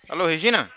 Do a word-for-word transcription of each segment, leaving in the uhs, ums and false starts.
Alô, Regina?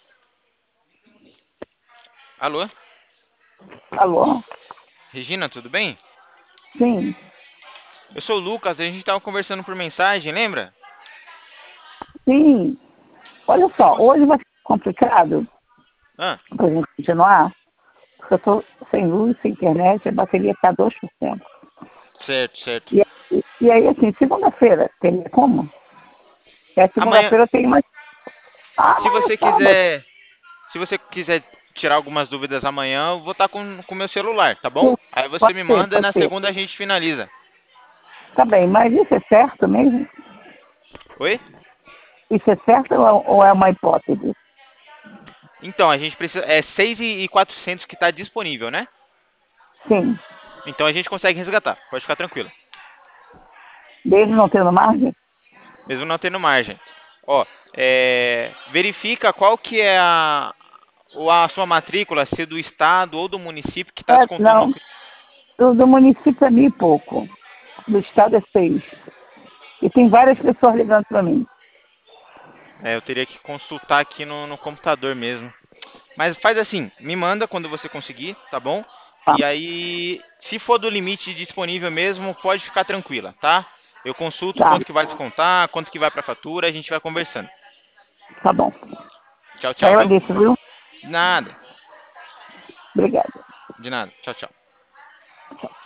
Alô? Alô? Regina, tudo bem? Sim, Eu sou o Lucas, a gente tava conversando por mensagem, lembra? sim. Olha Você só, cons... hoje vai ser complicado Ah, para a gente continuar, porque eu estou sem luz, sem internet, a bateria está dois por cento. certo, certo. E, e, e aí, assim, segunda-feira, teria como? É, Amanhã, segunda-feira tem mais. Ah, se amanhã é você sábado. quiser, se você quiser tirar algumas dúvidas amanhã, eu vou estar com o meu celular, tá bom? Sim, Aí você pode me ser, manda e pode na ser. segunda a gente finaliza. Tá bem, mas isso é certo mesmo? Oi? Isso é certo ou é ou é uma hipótese? Então, a gente precisa, é seis e quatrocentos que está disponível, né? Sim, Então a gente consegue resgatar, pode ficar tranquilo. desde não tendo margem? Mesmo não tendo margem. Ó, é, verifica qual que é a, ou a sua matrícula, se é do estado ou do município que está É, descontando no. não, do, do município é mil e pouco, do estado é seis. E tem várias pessoas ligando para mim. É, eu teria que consultar aqui no, no computador mesmo. Mas faz assim, me manda quando você conseguir, tá bom? Tá, E aí, se for do limite disponível mesmo, pode ficar tranquila, tá? Eu consulto tá, quanto que vai descontar, quanto que vai para fatura, a gente vai conversando. tá bom. Tchau, Te tchau, viu? agradeço, viu? Nada, Obrigada. de nada. Tchau, tchau.